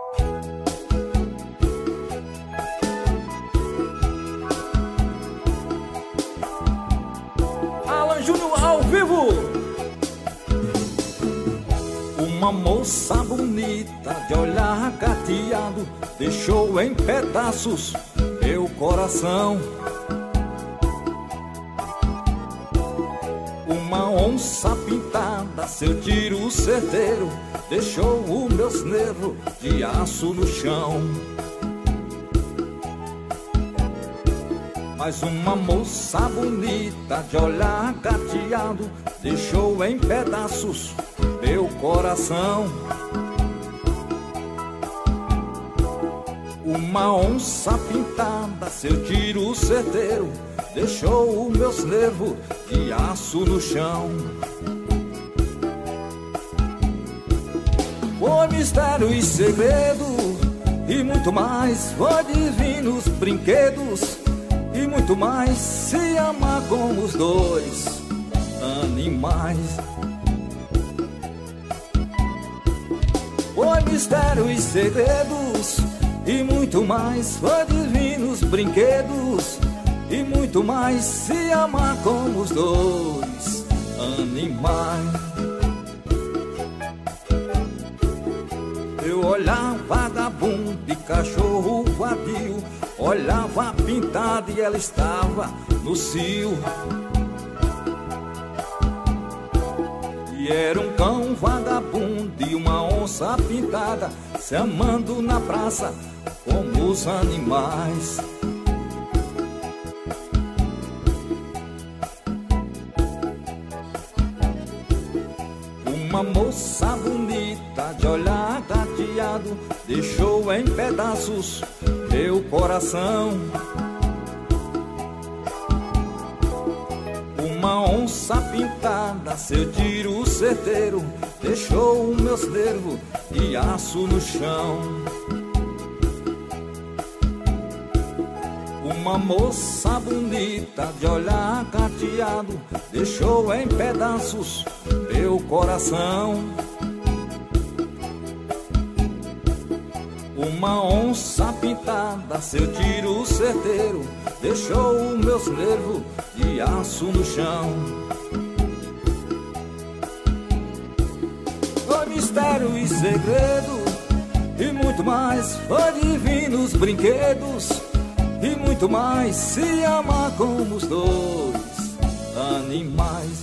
Alan Júnior ao vivo. Uma moça bonita de olhar gateado deixou em pedaços meu coração. Uma onça pintada, seu tiro certeiro, deixou os meus nervos de aço no chão. Mas uma moça bonita de olhar gateado deixou em pedaços meu coração. Uma onça pintada, seu tiro certeiro, deixou os meus nervos de aço no chão. Foi mistério e segredo e muito mais, foi divinos brinquedos e muito mais, se amar como os dois animais. Foi mistério e segredos e muito mais, foi divinos brinquedos e muito mais, se amar como os dois animais. Eu olhava vagabundo e cachorro vadio, olhava pintada e ela estava no cio. E era um cão vagabundo e uma onça pintada, se amando na praça como os animais. Uma moça bonita de olhar gateado deixou em pedaços meu coração. Uma onça pintada, seu tiro certeiro, deixou os meus nervos de aço no chão. Uma moça bonita de olhar gateado deixou em pedaços meu coração. Uma onça pintada, seu tiro certeiro, deixou os meus nervos de aço no chão. Foi mistério e segredo e muito mais, foi divinos brinquedos e muito mais, se amar como os dois animais.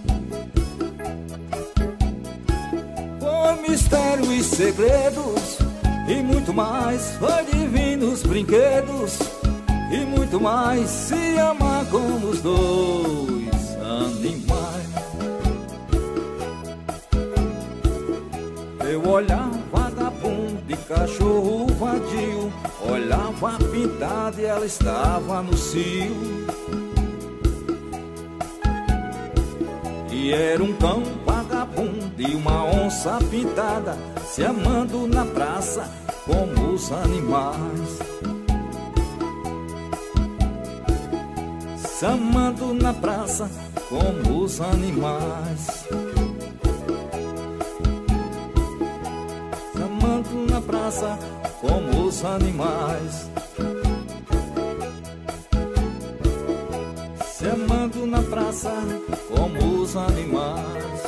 Foi mistério e segredos e muito mais, foi divinos brinquedos e muito mais, se amar como os dois animais. Eu olhava vagabundo e cachorro vadio, olhava pintada e ela estava no cio. E era um cão vagabundo e uma onça pintada, se amando na praça como os animais. Se amando na praça como os animais. Se amando na praça como os animais. Se amando na praça como os animais.